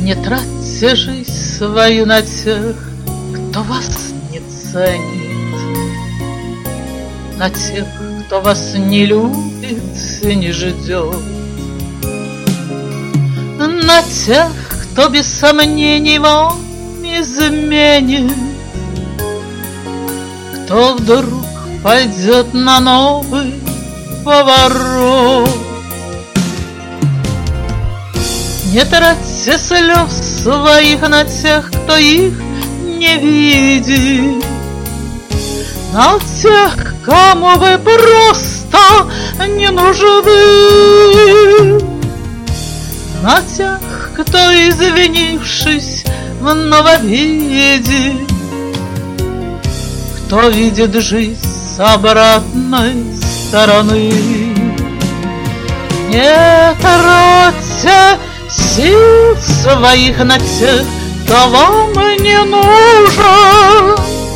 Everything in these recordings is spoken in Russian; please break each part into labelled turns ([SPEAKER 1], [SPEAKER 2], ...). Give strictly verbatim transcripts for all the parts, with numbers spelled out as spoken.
[SPEAKER 1] Не тратьте жизнь свою на тех, кто вас не ценит, на тех, кто вас не любит и не ждет, на тех, кто без сомнений вам изменит, кто вдруг пойдет на новый поворот. Не тратьте слез своих на тех, кто их не видит, на тех, кому вы просто не нужны, на тех, кто, извинившись, вновь видит, кто видит жизнь с обратной стороны. Не тратьте сил своих на тех, кто вам не нужен,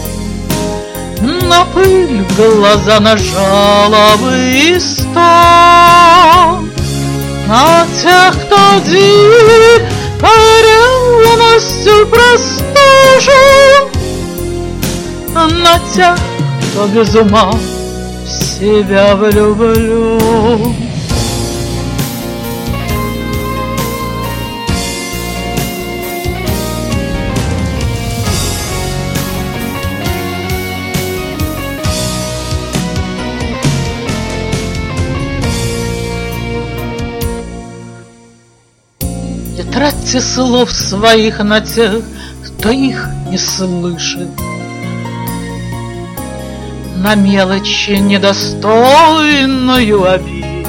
[SPEAKER 1] на пыль, глаза, на жалобы и стон, на тех, кто дикой ревностью простужен, на тех, кто без ума в себя влюблен. Не тратьте слов своих на тех, кто их не слышит, на мелочи, недостойную обид,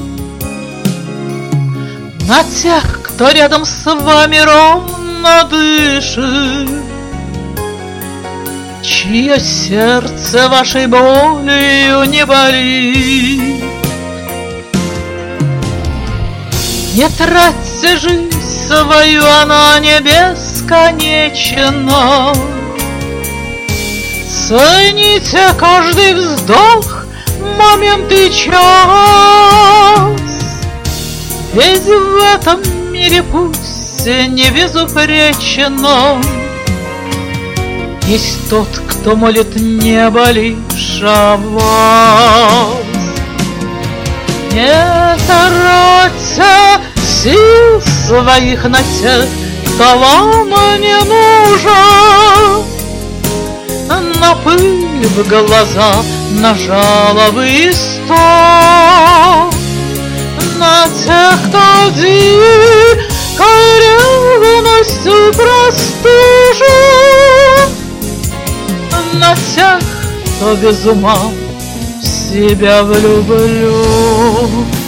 [SPEAKER 1] на тех, кто рядом с вами ровно дышит, чье сердце вашей болью не болит. Не тратьте жизнь свою, она не бесконечна. Цените каждый вздох, момент и час, ведь в этом мире пусть не безупречно есть тот, кто молит небо лишь о вас. Не тратьте сил своих на тех, кто вам не нужен, на пыль в глаза, на жалобы и стон, на тех, кто дикой ревностью простужен, на тех, кто без ума в себя влюблен.